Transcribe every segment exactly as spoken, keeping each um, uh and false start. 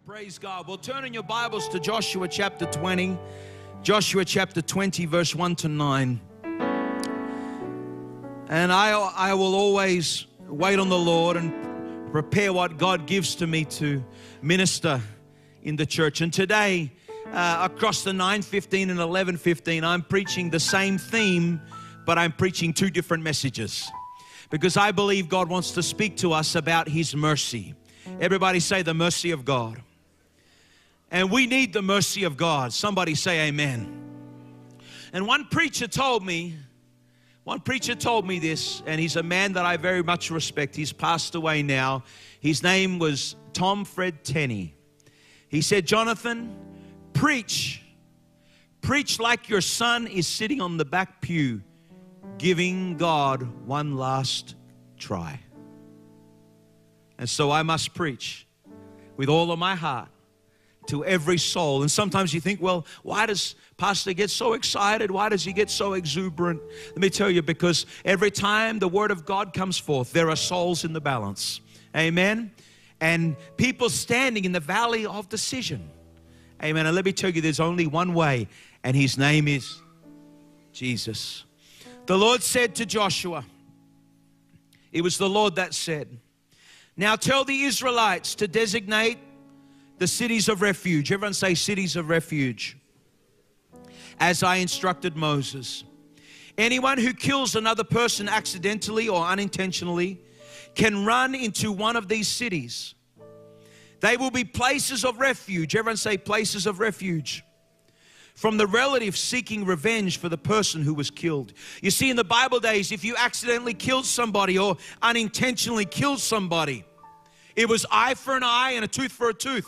Praise God. Well, turn in your Bibles to Joshua chapter twenty. Joshua chapter twenty, verse one to nine. And I, I will always wait on the Lord and prepare what God gives to me to minister in the church. And today, uh, across the nine fifteen and eleven fifteen, I'm preaching the same theme, but I'm preaching two different messages. Because I believe God wants to speak to us about His mercy. Everybody say the mercy of God. And we need the mercy of God. Somebody say amen. And one preacher told me, one preacher told me this, and he's a man that I very much respect. He's passed away now. His name was Tom Fred Tenney. He said, Jonathan, preach. Preach like your son is sitting on the back pew, giving God one last try. And so I must preach with all of my heart to every soul. And sometimes you think, well, why does Pastor get so excited? Why does he get so exuberant? Let me tell you, because every time the Word of God comes forth, there are souls in the balance. Amen? And people standing in the valley of decision. Amen. And let me tell you, there's only one way, and His name is Jesus. The Lord said to Joshua, it was the Lord that said, now tell the Israelites to designate the cities of refuge. Everyone say cities of refuge. As I instructed Moses. Anyone who kills another person accidentally or unintentionally can run into one of these cities. They will be places of refuge. Everyone say places of refuge. From the relatives seeking revenge for the person who was killed. You see, in the Bible days, if you accidentally killed somebody or unintentionally killed somebody, it was eye for an eye and a tooth for a tooth.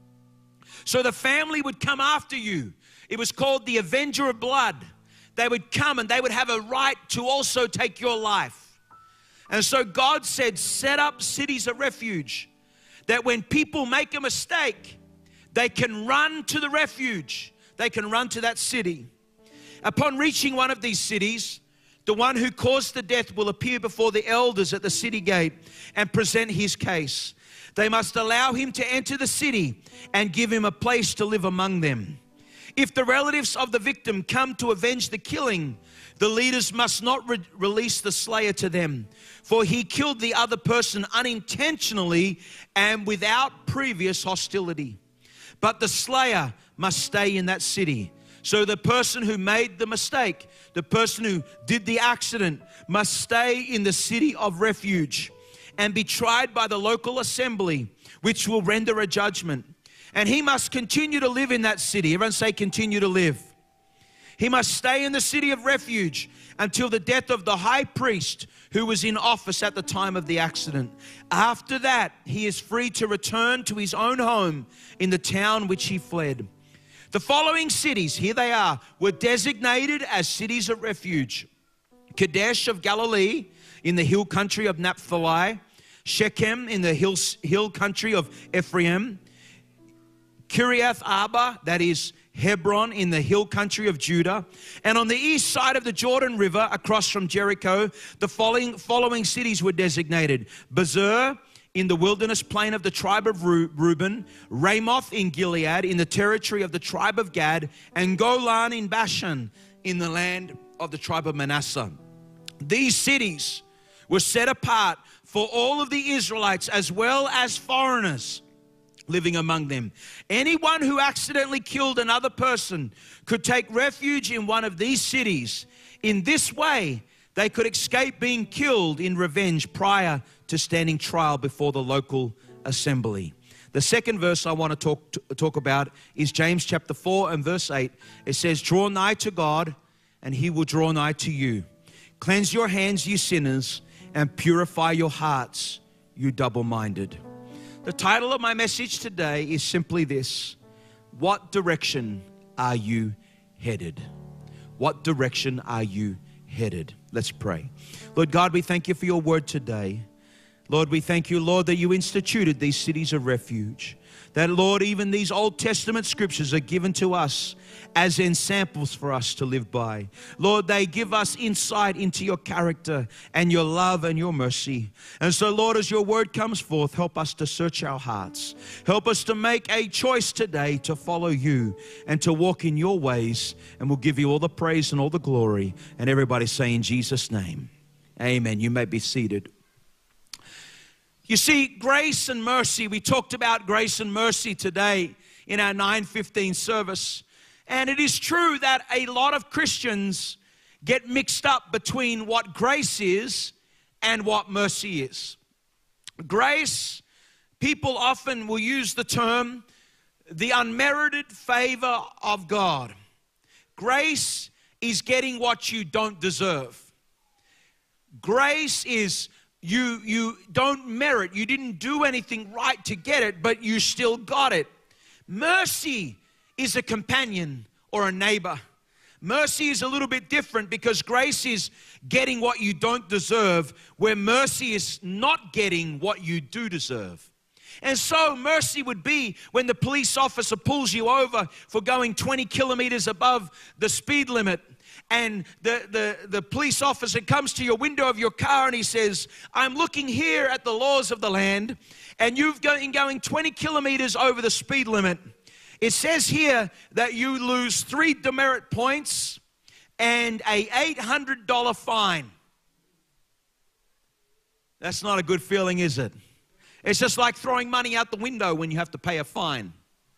So the family would come after you. It was called the Avenger of Blood. They would come and they would have a right to also take your life. And so God said, set up cities of refuge, that when people make a mistake, they can run to the refuge. They can run to that city. Upon reaching one of these cities, the one who caused the death will appear before the elders at the city gate and present his case. They must allow him to enter the city and give him a place to live among them. If the relatives of the victim come to avenge the killing, the leaders must not re- release the slayer to them, for he killed the other person unintentionally and without previous hostility. But the slayer must stay in that city. So the person who made the mistake, the person who did the accident, must stay in the city of refuge and be tried by the local assembly, which will render a judgment. And he must continue to live in that city. Everyone say continue to live. He must stay in the city of refuge until the death of the high priest who was in office at the time of the accident. After that, he is free to return to his own home in the town which he fled. The following cities, here they are, were designated as cities of refuge. Kadesh of Galilee in the hill country of Naphtali, Shechem in the hill, hill country of Ephraim, Kiriath Arba, that is Hebron in the hill country of Judah, and on the east side of the Jordan River across from Jericho, the following, following cities were designated. Bezer in the wilderness plain of the tribe of Reuben, Ramoth in Gilead in the territory of the tribe of Gad, and Golan in Bashan in the land of the tribe of Manasseh. These cities were set apart for all of the Israelites as well as foreigners living among them. Anyone who accidentally killed another person could take refuge in one of these cities. In this way, they could escape being killed in revenge prior to standing trial before the local assembly. The second verse I want to talk, to, talk about is James chapter four and verse eight. It says, draw nigh to God, and He will draw nigh to you. Cleanse your hands, you sinners, and purify your hearts, you double-minded. The title of my message today is simply this: what direction are you headed? What direction are you headed? Let's pray. Lord God, we thank You for Your word today. Lord, we thank You, Lord, that You instituted these cities of refuge, That, Lord, even these Old Testament scriptures are given to us as ensamples for us to live by. Lord, they give us insight into your character and your love and your mercy. And so, Lord, as your word comes forth, help us to search our hearts. Help us to make a choice today to follow you and to walk in your ways. And we'll give you all the praise and all the glory. And everybody say in Jesus' name, amen. You may be seated. You see, grace and mercy, we talked about grace and mercy today in our nine fifteen service. And it is true that a lot of Christians get mixed up between what grace is and what mercy is. Grace, people often will use the term the unmerited favor of God. Grace is getting what you don't deserve. Grace is You, you don't merit, you didn't do anything right to get it, but you still got it. Mercy is a companion or a neighbor. Mercy is a little bit different because grace is getting what you don't deserve, where mercy is not getting what you do deserve. And so mercy would be when the police officer pulls you over for going twenty kilometers above the speed limit. And the, the, the police officer comes to your window of your car and he says, I'm looking here at the laws of the land, and you've been going twenty kilometers over the speed limit. It says here that you lose three demerit points and a eight hundred dollar fine. That's not a good feeling, is it? It's just like throwing money out the window when you have to pay a fine.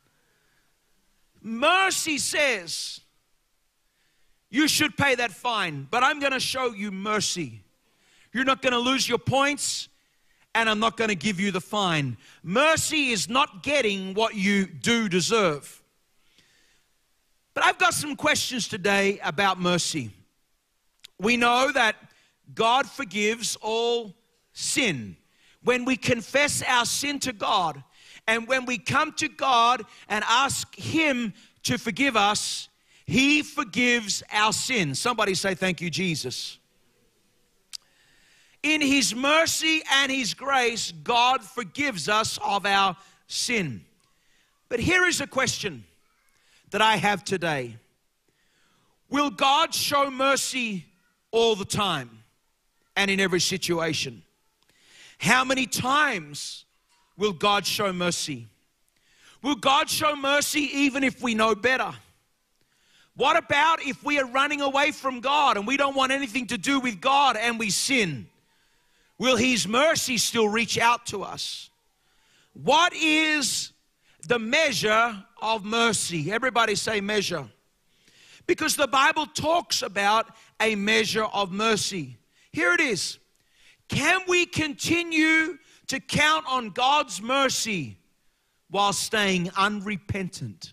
Mercy says, you should pay that fine, but I'm going to show you mercy. You're not going to lose your points, and I'm not going to give you the fine. Mercy is not getting what you do deserve. But I've got some questions today about mercy. We know that God forgives all sin. When we confess our sin to God, and when we come to God and ask Him to forgive us, He forgives our sins. Somebody say, thank you, Jesus. In His mercy and His grace, God forgives us of our sin. But here is a question that I have today. Will God show mercy all the time and in every situation? How many times will God show mercy? Will God show mercy even if we know better? What about if we are running away from God and we don't want anything to do with God and we sin? Will His mercy still reach out to us? What is the measure of mercy? Everybody say measure. Because the Bible talks about a measure of mercy. Here it is. Can we continue to count on God's mercy while staying unrepentant?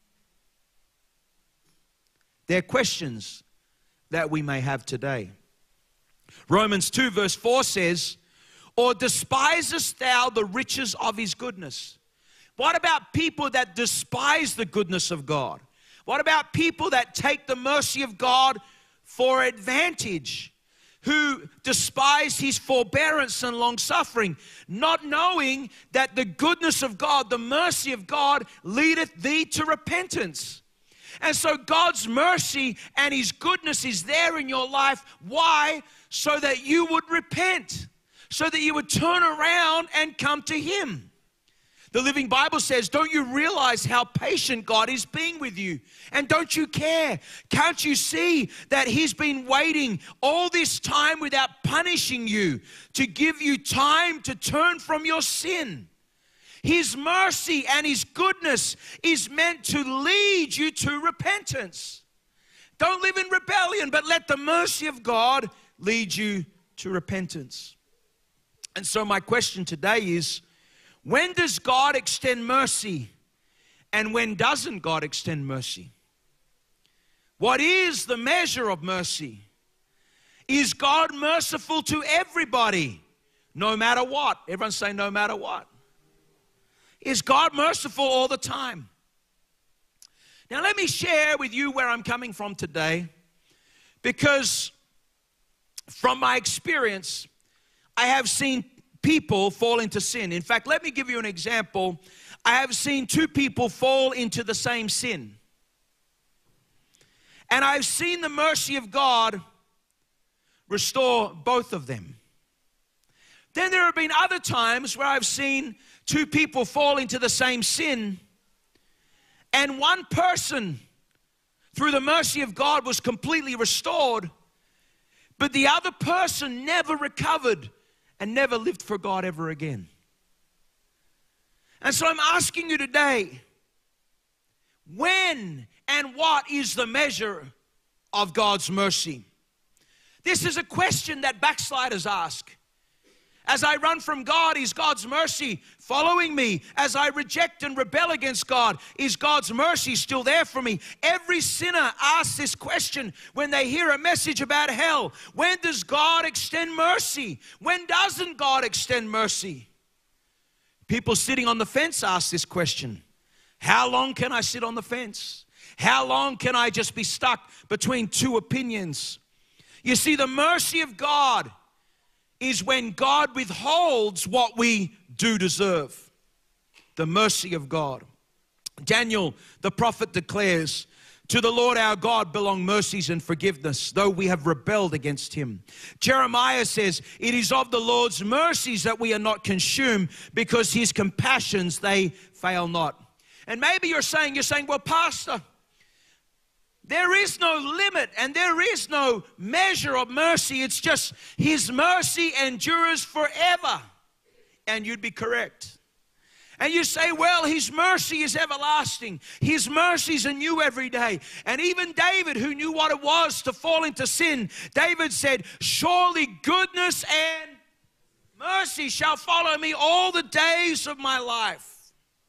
They're questions that we may have today. Romans two verse four says, or despisest thou the riches of His goodness? What about people that despise the goodness of God? What about people that take the mercy of God for advantage? Who despise His forbearance and long-suffering, not knowing that the goodness of God, the mercy of God, leadeth thee to repentance. And so God's mercy and His goodness is there in your life. Why? So that you would repent. So that you would turn around and come to Him. The Living Bible says, don't you realize how patient God is being with you? And don't you care? Can't you see that He's been waiting all this time without punishing you to give you time to turn from your sin? His mercy and His goodness is meant to lead you to repentance. Don't live in rebellion, but let the mercy of God lead you to repentance. And so my question today is, when does God extend mercy and when doesn't God extend mercy? What is the measure of mercy? Is God merciful to everybody, no matter what? Everyone say no matter what. Is God merciful all the time? Now let me share with you where I'm coming from today, because from my experience, I have seen people fall into sin. In fact, let me give you an example. I have seen two people fall into the same sin. And I've seen the mercy of God restore both of them. Then there have been other times where I've seen two people fall into the same sin, and one person, through the mercy of God, was completely restored, but the other person never recovered and never lived for God ever again. And so I'm asking you today, when and what is the measure of God's mercy? This is a question that backsliders ask. As I run from God, is God's mercy following me? As I reject and rebel against God, is God's mercy still there for me? Every sinner asks this question when they hear a message about hell. When does God extend mercy? When doesn't God extend mercy? People sitting on the fence ask this question. How long can I sit on the fence? How long can I just be stuck between two opinions? You see, the mercy of God is when God withholds what we do deserve. The mercy of God. Daniel, the prophet, declares, to the Lord our God belong mercies and forgiveness, though we have rebelled against him. Jeremiah says, it is of the Lord's mercies that we are not consumed, because his compassions, they fail not. And maybe you're saying, you're saying, well, Pastor, there is no limit and there is no measure of mercy. It's just his mercy endures forever. And you'd be correct. And you say, well, his mercy is everlasting. His mercies are new every day. And even David, who knew what it was to fall into sin, David said, surely goodness and mercy shall follow me all the days of my life.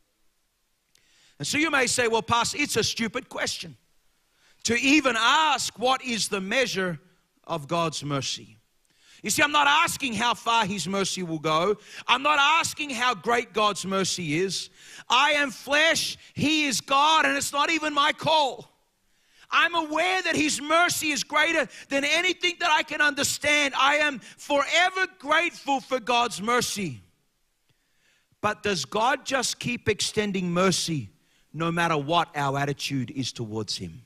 And so you may say, well, Pastor, it's a stupid question to even ask what is the measure of God's mercy. You see, I'm not asking how far his mercy will go. I'm not asking how great God's mercy is. I am flesh, he is God, and it's not even my call. I'm aware that his mercy is greater than anything that I can understand. I am forever grateful for God's mercy. But does God just keep extending mercy no matter what our attitude is towards him?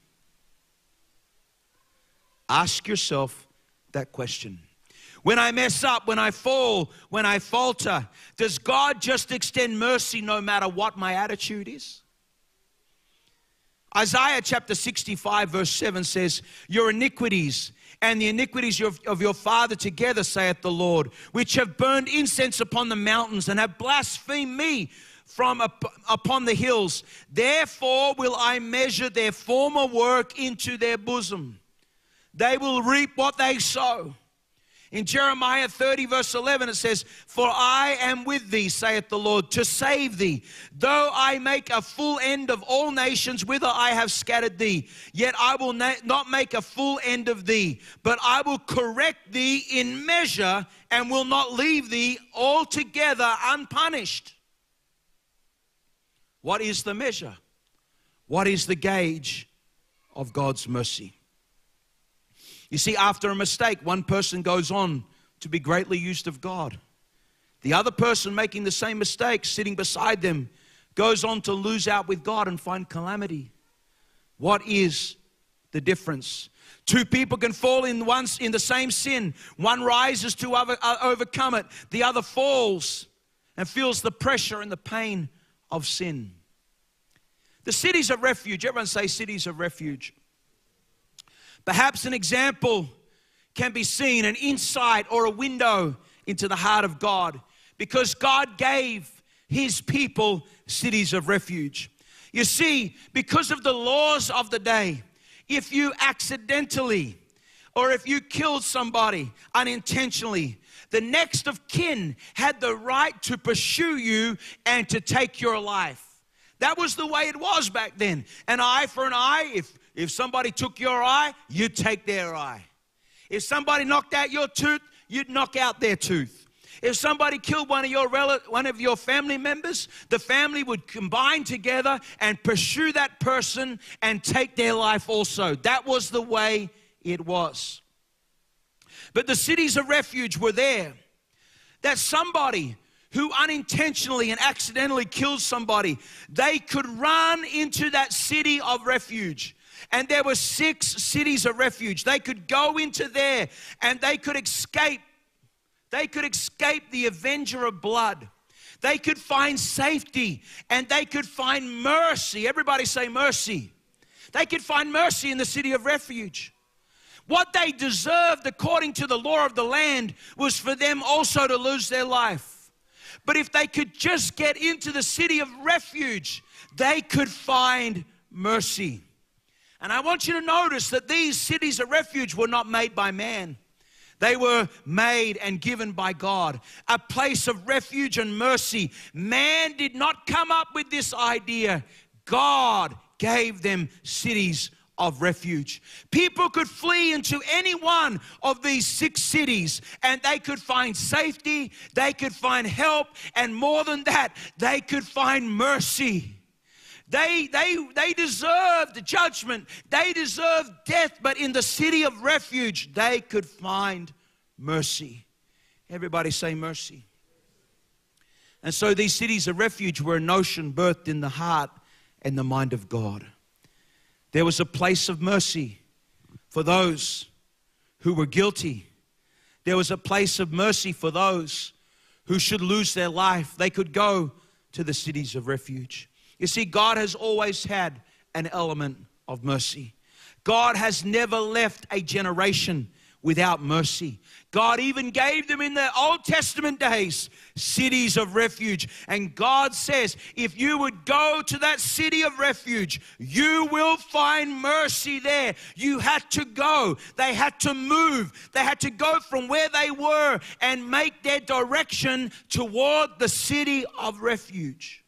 Ask yourself that question. When I mess up, when I fall, when I falter, does God just extend mercy no matter what my attitude is? Isaiah chapter sixty-five verse seven says, your iniquities and the iniquities of, of your father together, saith the Lord, which have burned incense upon the mountains and have blasphemed me from up, upon the hills. Therefore will I measure their former work into their bosom. They will reap what they sow. In Jeremiah thirty verse eleven it says, for I am with thee, saith the Lord, to save thee. Though I make a full end of all nations whither I have scattered thee, yet I will not make a full end of thee, but I will correct thee in measure and will not leave thee altogether unpunished. What is the measure? What is the gauge of God's mercy? You see, after a mistake, one person goes on to be greatly used of God. The other person making the same mistake, sitting beside them, goes on to lose out with God and find calamity. What is the difference? Two people can fall in once in the same sin. One rises to over, uh, overcome it. The other falls and feels the pressure and the pain of sin. The cities of refuge. Everyone say cities of refuge. Perhaps an example can be seen, an insight or a window into the heart of God, because God gave his people cities of refuge. You see, because of the laws of the day, if you accidentally or if you killed somebody unintentionally, the next of kin had the right to pursue you and to take your life. That was the way it was back then. An eye for an eye. If If somebody took your eye, you'd take their eye. If somebody knocked out your tooth, you'd knock out their tooth. If somebody killed one of your rel- one of your family members, the family would combine together and pursue that person and take their life also. That was the way it was. But the cities of refuge were there, that somebody who unintentionally and accidentally killed somebody, they could run into that city of refuge. And there were six cities of refuge. They could go into there and they could escape. They could escape the avenger of blood. They could find safety and they could find mercy. Everybody say mercy. They could find mercy in the city of refuge. What they deserved according to the law of the land was for them also to lose their life. But if they could just get into the city of refuge, they could find mercy. And I want you to notice that these cities of refuge were not made by man. They were made and given by God. A place of refuge and mercy. Man did not come up with this idea. God gave them cities of refuge. People could flee into any one of these six cities and they could find safety, they could find help, and more than that, they could find mercy. They, they, they deserved judgment, they deserved death, but in the city of refuge, they could find mercy. Everybody say mercy. And so these cities of refuge were a notion birthed in the heart and the mind of God. There was a place of mercy for those who were guilty. There was a place of mercy for those who should lose their life. They could go to the cities of refuge. You see, God has always had an element of mercy. God has never left a generation without mercy. God even gave them in the Old Testament days cities of refuge. And God says, if you would go to that city of refuge, you will find mercy there. You had to go. They had to move. They had to go from where they were and make their direction toward the city of refuge.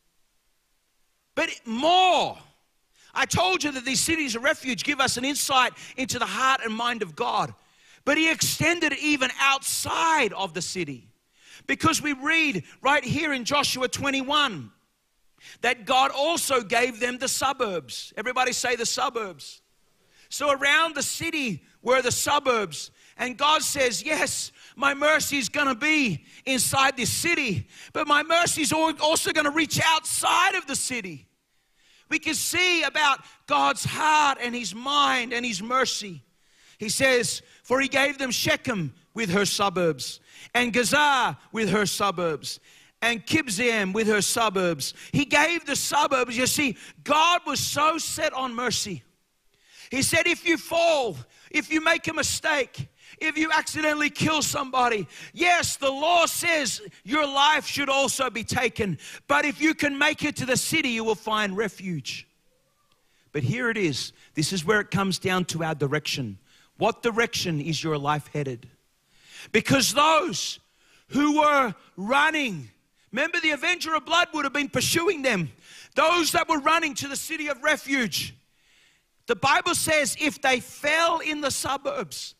But more, I told you that these cities of refuge give us an insight into the heart and mind of God. But he extended it even outside of the city. Because we read right here in Joshua twenty-one that God also gave them the suburbs. Everybody say the suburbs. So around the city were the suburbs. And God says, yes, my mercy is going to be inside this city. But my mercy is also going to reach outside of the city. We can see about God's heart and his mind and his mercy. He says, for he gave them Shechem with her suburbs, and Gaza with her suburbs, and Kibzaim with her suburbs. He gave the suburbs. You see, God was so set on mercy. He said, if you fall, if you make a mistake, if you accidentally kill somebody, yes, the law says your life should also be taken. But if you can make it to the city, you will find refuge. But here it is. This is where it comes down to our direction. What direction is your life headed? Because those who were running, remember the avenger of blood would have been pursuing them. Those that were running to the city of refuge, the Bible says if they fell in the suburbs,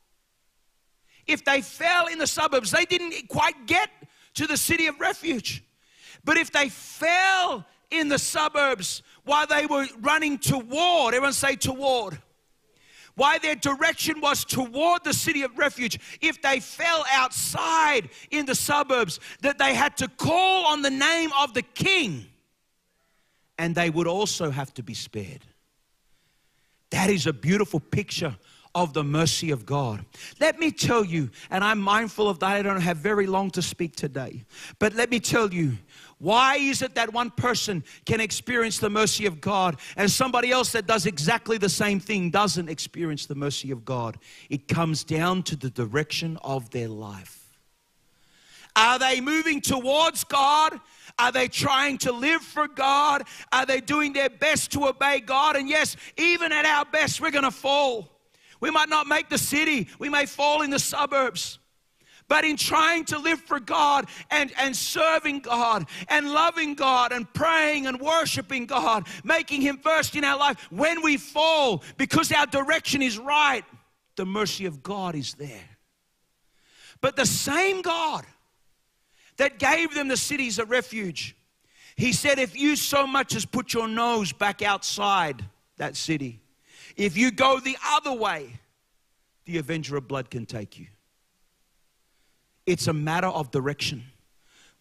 if they fell in the suburbs, they didn't quite get to the city of refuge. But if they fell in the suburbs while they were running toward, everyone say toward, why their direction was toward the city of refuge, if they fell outside in the suburbs, that they had to call on the name of the king, and they would also have to be spared. That is a beautiful picture of the mercy of God. Let me tell you, and I'm mindful of that, I don't have very long to speak today, but let me tell you, why is it that one person can experience the mercy of God and somebody else that does exactly the same thing doesn't experience the mercy of God? It comes down to the direction of their life. Are they moving towards God? Are they trying to live for God? Are they doing their best to obey God? And yes, even at our best, we're going to fall. We might not make the city. We may fall in the suburbs. But in trying to live for God and, and serving God and loving God and praying and worshiping God, making Him first in our life, when we fall, because our direction is right, the mercy of God is there. But the same God that gave them the cities of refuge, He said, if you so much as put your nose back outside that city, if you go the other way, the avenger of blood can take you. It's a matter of direction.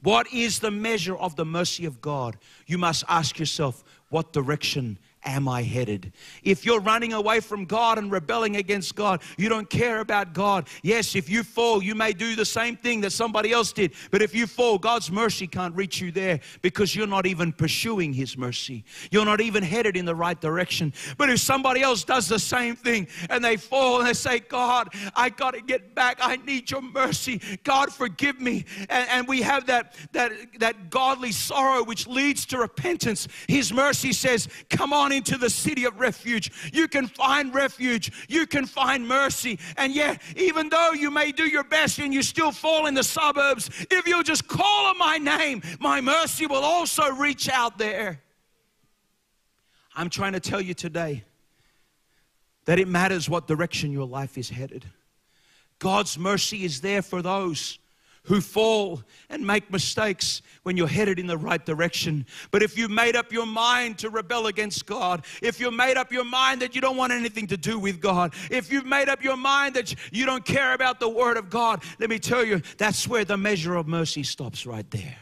What is the measure of the mercy of God? You must ask yourself, what direction am I headed? If you're running away from God and rebelling against God, you don't care about God. Yes, if you fall, you may do the same thing that somebody else did. But if you fall, God's mercy can't reach you there because you're not even pursuing His mercy. You're not even headed in the right direction. But if somebody else does the same thing and they fall and they say, God, I got to get back. I need your mercy. God, forgive me. And, and we have that, that, that godly sorrow which leads to repentance. His mercy says, come on into the city of refuge. You can find refuge. You can find mercy. And yet, even though you may do your best and you still fall in the suburbs, if you'll just call on my name, my mercy will also reach out there. I'm trying to tell you today that it matters what direction your life is headed. God's mercy is there for those who fall and make mistakes when you're headed in the right direction. But if you've made up your mind to rebel against God, if you've made up your mind that you don't want anything to do with God, if you've made up your mind that you don't care about the Word of God, let me tell you, that's where the measure of mercy stops right there.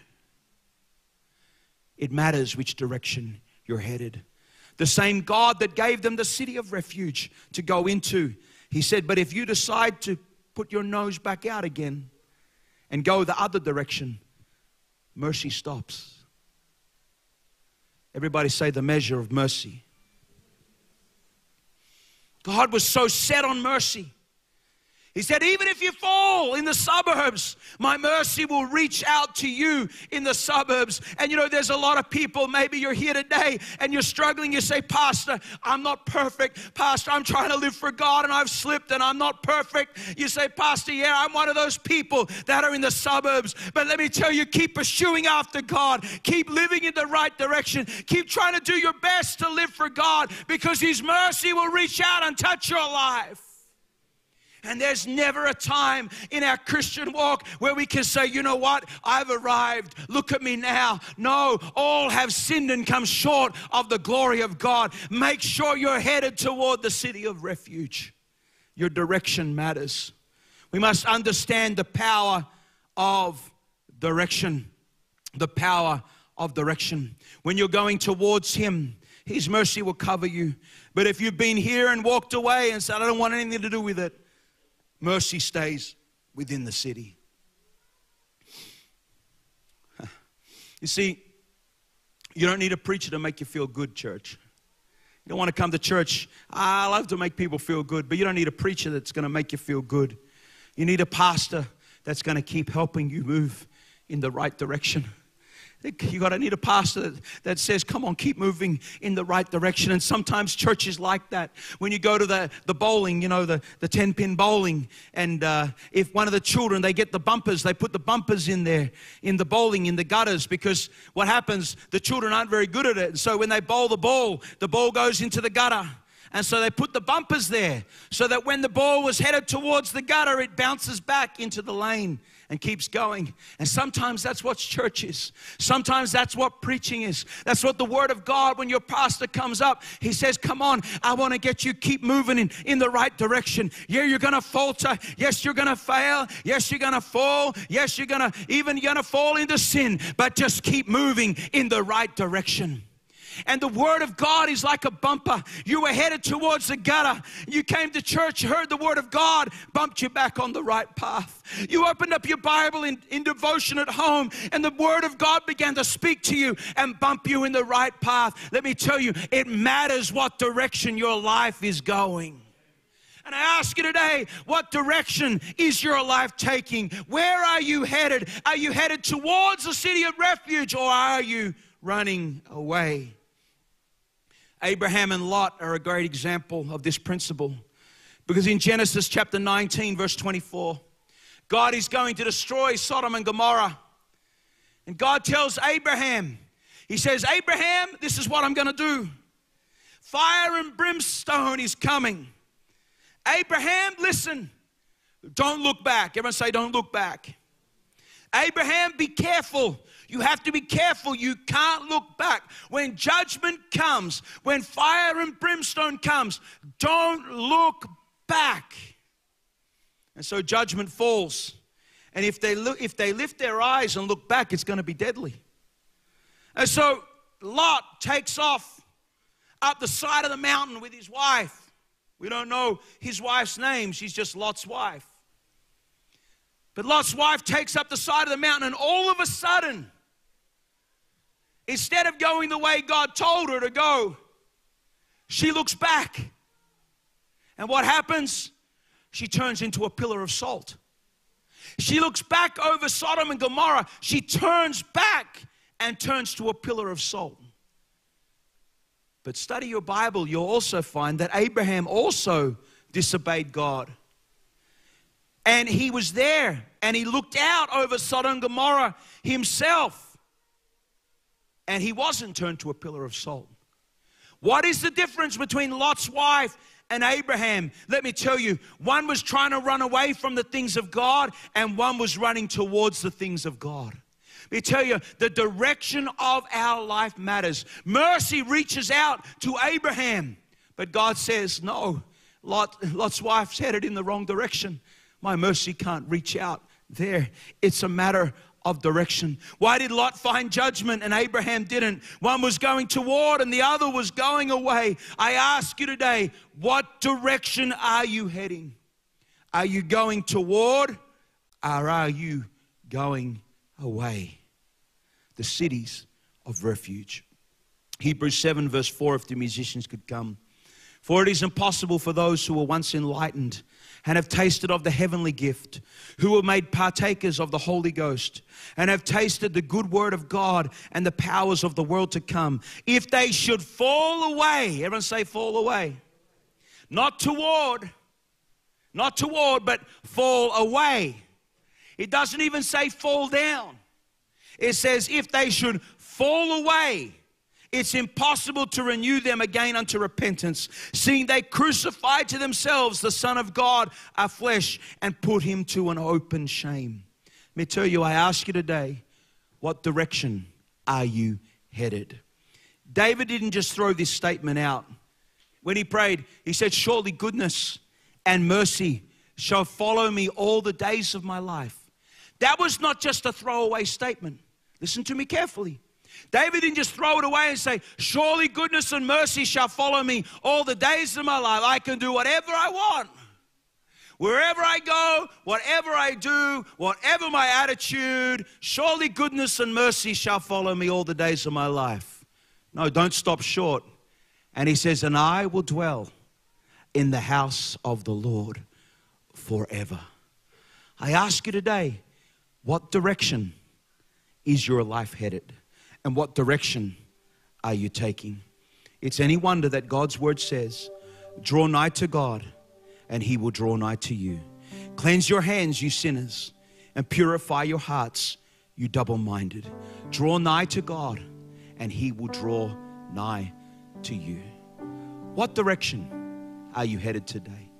It matters which direction you're headed. The same God that gave them the city of refuge to go into, He said, but if you decide to put your nose back out again and go the other direction, mercy stops. Everybody say the measure of mercy. God was so set on mercy. He said, even if you fall in the suburbs, my mercy will reach out to you in the suburbs. And you know, there's a lot of people, maybe you're here today and you're struggling. You say, Pastor, I'm not perfect. Pastor, I'm trying to live for God and I've slipped and I'm not perfect. You say, Pastor, yeah, I'm one of those people that are in the suburbs. But let me tell you, keep pursuing after God. Keep living in the right direction. Keep trying to do your best to live for God, because His mercy will reach out and touch your life. And there's never a time in our Christian walk where we can say, you know what, I've arrived, look at me now. No, all have sinned and come short of the glory of God. Make sure you're headed toward the city of refuge. Your direction matters. We must understand the power of direction. The power of direction. When you're going towards Him, His mercy will cover you. But if you've been here and walked away and said, I don't want anything to do with it, mercy stays within the city. You see, you don't need a preacher to make you feel good, church. You don't want to come to church. I love to make people feel good, but you don't need a preacher that's going to make you feel good. You need a pastor that's going to keep helping you move in the right direction. You got to need a pastor that, that says, come on, keep moving in the right direction. And sometimes churches like that. When you go to the, the bowling, you know, the, the ten-pin bowling, and uh, if one of the children, they get the bumpers, they put the bumpers in there, in the bowling, in the gutters, because what happens, the children aren't very good at it. And so when they bowl the ball, the ball goes into the gutter. And so they put the bumpers there so that when the ball was headed towards the gutter, it bounces back into the lane and keeps going. And sometimes that's what church is. Sometimes that's what preaching is. That's what the Word of God, when your pastor comes up, he says, come on, I want to get you keep moving in, in the right direction. Yeah, you're going to falter. Yes, you're going to fail. Yes, you're going to fall. Yes, you're going to even you're going to fall into sin. But just keep moving in the right direction. And the Word of God is like a bumper. You were headed towards the gutter. You came to church, heard the Word of God, bumped you back on the right path. You opened up your Bible in, in devotion at home, and the Word of God began to speak to you and bump you in the right path. Let me tell you, it matters what direction your life is going. And I ask you today, what direction is your life taking? Where are you headed? Are you headed towards the city of refuge, or are you running away? Abraham and Lot are a great example of this principle, because in Genesis chapter nineteen, verse twenty-four, God is going to destroy Sodom and Gomorrah. And God tells Abraham, He says, Abraham, this is what I'm going to do. Fire and brimstone is coming. Abraham, listen, don't look back. Everyone say, don't look back. Abraham, be careful. You have to be careful. You can't look back. When judgment comes, when fire and brimstone comes, don't look back. And so judgment falls. And if they look, if they lift their eyes and look back, it's going to be deadly. And so Lot takes off up the side of the mountain with his wife. We don't know his wife's name. She's just Lot's wife. But Lot's wife takes up the side of the mountain, and all of a sudden, instead of going the way God told her to go, she looks back. And what happens? She turns into a pillar of salt. She looks back over Sodom and Gomorrah. She turns back and turns to a pillar of salt. But study your Bible, you'll also find that Abraham also disobeyed God. And he was there, and he looked out over Sodom and Gomorrah himself. And he wasn't turned to a pillar of salt. What is the difference between Lot's wife and Abraham? Let me tell you, one was trying to run away from the things of God, and one was running towards the things of God. Let me tell you, the direction of our life matters. Mercy reaches out to Abraham, but God says, no, Lot, Lot's wife's headed in the wrong direction. My mercy can't reach out there. It's a matter of direction. Why did Lot find judgment and Abraham didn't? One was going toward and the other was going away. I ask you today, what direction are you heading? Are you going toward, or are you going away? The cities of refuge. Hebrews seven verse four, if the musicians could come. For it is impossible for those who were once enlightened and have tasted of the heavenly gift, who were made partakers of the Holy Ghost, and have tasted the good word of God and the powers of the world to come, if they should fall away, everyone say fall away, not toward, not toward, but fall away. It doesn't even say fall down. It says if they should fall away, it's impossible to renew them again unto repentance, seeing they crucified to themselves the Son of God, our flesh, and put him to an open shame. Let me tell you, I ask you today, what direction are you headed? David didn't just throw this statement out. When he prayed, he said, surely goodness and mercy shall follow me all the days of my life. That was not just a throwaway statement. Listen to me carefully. David didn't just throw it away and say, surely goodness and mercy shall follow me all the days of my life. I can do whatever I want. Wherever I go, whatever I do, whatever my attitude, surely goodness and mercy shall follow me all the days of my life. No, don't stop short. And he says, and I will dwell in the house of the Lord forever. I ask you today, what direction is your life headed? And what direction are you taking? It's any wonder that God's word says, draw nigh to God and he will draw nigh to you. Cleanse your hands, you sinners, and purify your hearts, you double-minded. Draw nigh to God and he will draw nigh to you. What direction are you headed today?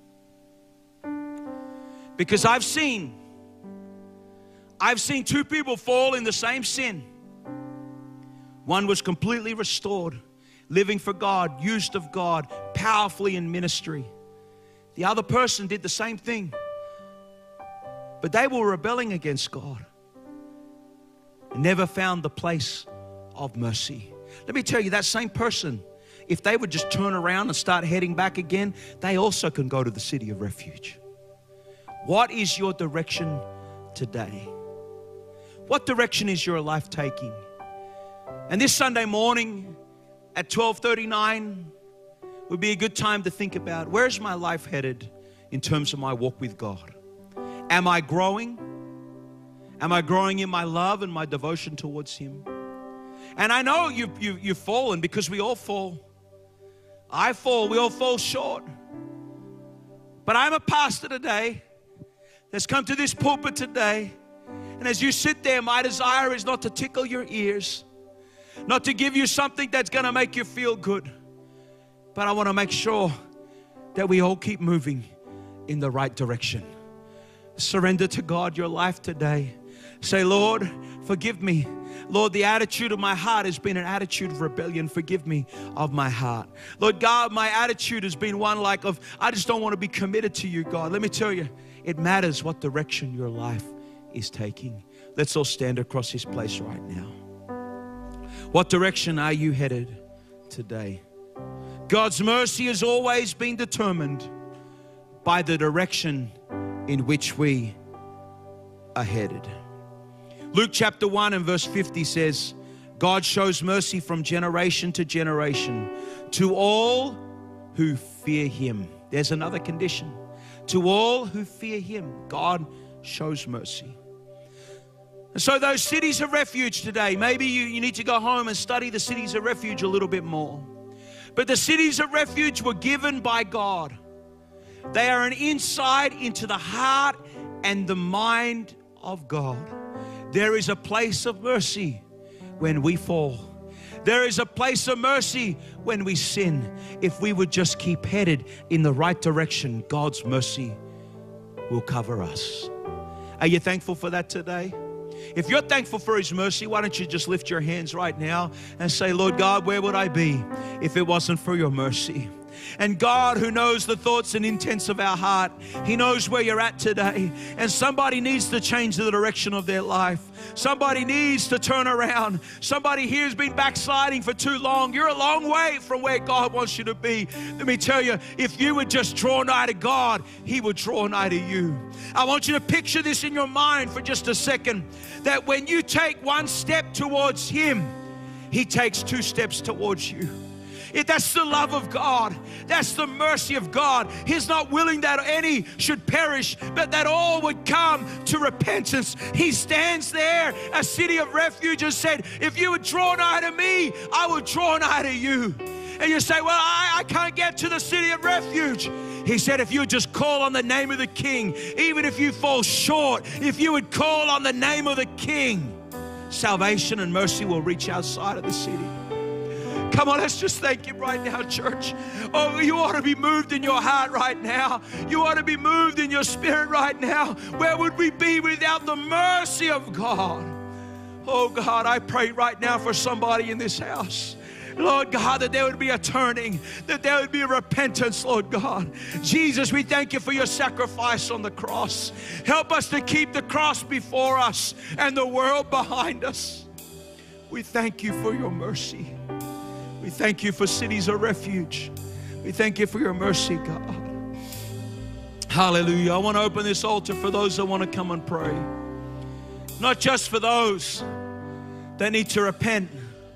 Because I've seen, I've seen two people fall in the same sin. One was completely restored, living for God, used of God, powerfully in ministry. The other person did the same thing, but they were rebelling against God and never found the place of mercy. Let me tell you, that same person, if they would just turn around and start heading back again, they also can go to the city of refuge. What is your direction today? What direction is your life taking? And this Sunday morning at twelve thirty-nine would be a good time to think about, where's my life headed in terms of my walk with God? Am I growing? Am I growing in my love and my devotion towards him? And I know you, you, you've fallen, because we all fall. I fall, we all fall short. But I'm a pastor today that's come to this pulpit today. And as you sit there, my desire is not to tickle your ears, not to give you something that's going to make you feel good. But I want to make sure that we all keep moving in the right direction. Surrender to God your life today. Say, Lord, forgive me. Lord, the attitude of my heart has been an attitude of rebellion. Forgive me of my heart. Lord God, my attitude has been one like of, I just don't want to be committed to you, God. Let me tell you, it matters what direction your life is taking. Let's all stand across this place right now. What direction are you headed today? God's mercy has always been determined by the direction in which we are headed. Luke chapter one and verse fifty says, God shows mercy from generation to generation to all who fear Him. There's another condition. To all who fear Him, God shows mercy. And so those cities of refuge today, maybe you, you need to go home and study the cities of refuge a little bit more. But the cities of refuge were given by God. They are an insight into the heart and the mind of God. There is a place of mercy when we fall. There is a place of mercy when we sin. If we would just keep headed in the right direction, God's mercy will cover us. Are you thankful for that today? If you're thankful for His mercy, why don't you just lift your hands right now and say, Lord God, where would I be if it wasn't for your mercy? And God, who knows the thoughts and intents of our heart, He knows where you're at today. And somebody needs to change the direction of their life. Somebody needs to turn around. Somebody here has been backsliding for too long. You're a long way from where God wants you to be. Let me tell you, if you would just draw nigh to God, He would draw nigh to you. I want you to picture this in your mind for just a second, that when you take one step towards Him, He takes two steps towards you. If that's the love of God. That's the mercy of God. He's not willing that any should perish, but that all would come to repentance. He stands there, a city of refuge, and said, if you would draw nigh to me, I will draw nigh to you. And you say, well, I, I can't get to the city of refuge. He said, if you would just call on the name of the King, even if you fall short, if you would call on the name of the King, salvation and mercy will reach outside of the city. Come on, let's just thank Him right now, church. Oh, you ought to be moved in your heart right now. You ought to be moved in your spirit right now. Where would we be without the mercy of God? Oh, God, I pray right now for somebody in this house. Lord God, that there would be a turning, that there would be a repentance, Lord God. Jesus, we thank You for Your sacrifice on the cross. Help us to keep the cross before us and the world behind us. We thank You for Your mercy. We thank You for cities of refuge. We thank You for Your mercy, God. Hallelujah. I want to open this altar for those that want to come and pray. Not just for those that need to repent.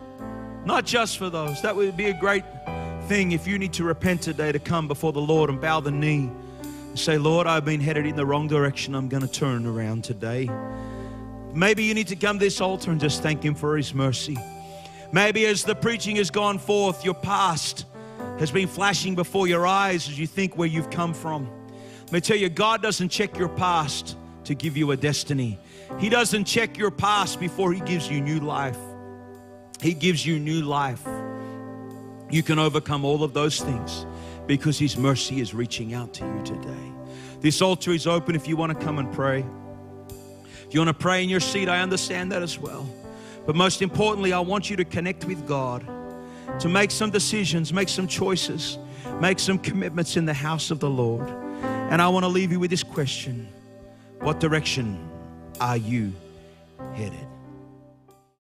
Not just for those. That would be a great thing if you need to repent today, to come before the Lord and bow the knee and say, Lord, I've been headed in the wrong direction. I'm going to turn around today. Maybe you need to come to this altar and just thank Him for His mercy. Maybe as the preaching has gone forth, your past has been flashing before your eyes as you think where you've come from. Let me tell you, God doesn't check your past to give you a destiny. He doesn't check your past before He gives you new life. He gives you new life. You can overcome all of those things because His mercy is reaching out to you today. This altar is open if you want to come and pray. If you want to pray in your seat, I understand that as well. But most importantly, I want you to connect with God, to make some decisions, make some choices, make some commitments in the house of the Lord. And I want to leave you with this question. What direction are you headed?